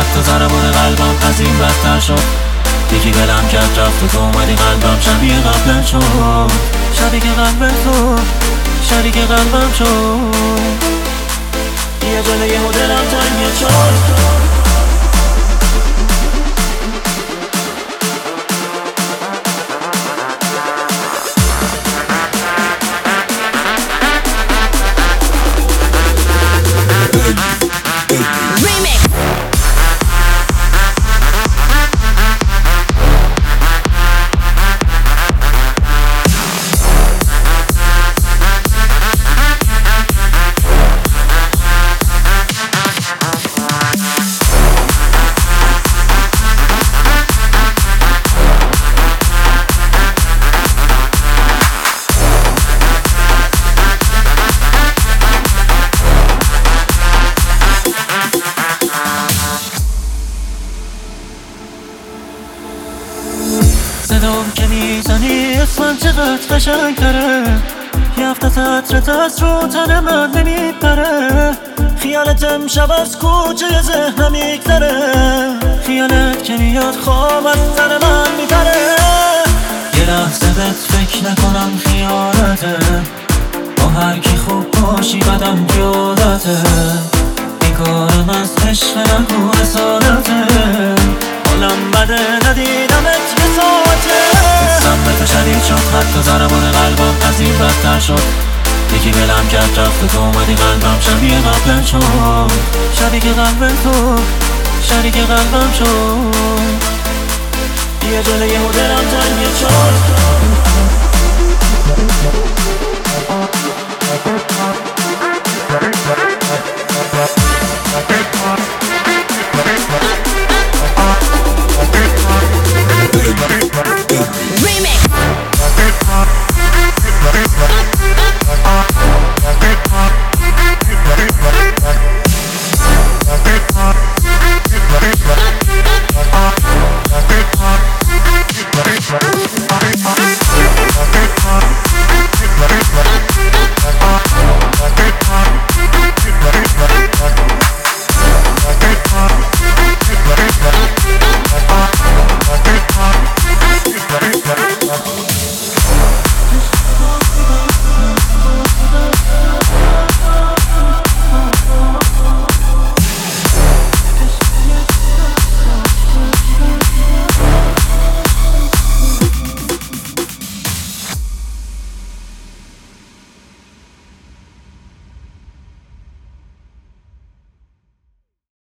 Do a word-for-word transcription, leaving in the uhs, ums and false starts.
حتی ضربان قلبم از این بدتر شد. یکی دلم کرد رفت و تو اومدی قلبم شبیه قبلت شد. شبیه قلب تو شریک قلبم شد. یه جلوی یه دلم تنگ شد. صدام که میزنی اسمم چقدر قشنگ تره. یه هفته تطرت از رو تن من نمیپره. خیالت امشب از کوچه ذهنم میگذره. خیالت که میاد خواب از سر من میپره. یه لحظه بهت فکر نکنم خیالته. با هر کی خوب باشی بدم جادته. بیکارم از عشق نگو رسالته. حالم بده ندیدمت یه ساعته. حسم به تو شدید شد حتی ضربان قلبم از این بدتر شد. یکی دلم کرد رفت و تو اومدی قلبم شبیه قبلت شد. شبیه قلب تو شریک قلبم شد. یه جلوی یه دلم تنگ شد.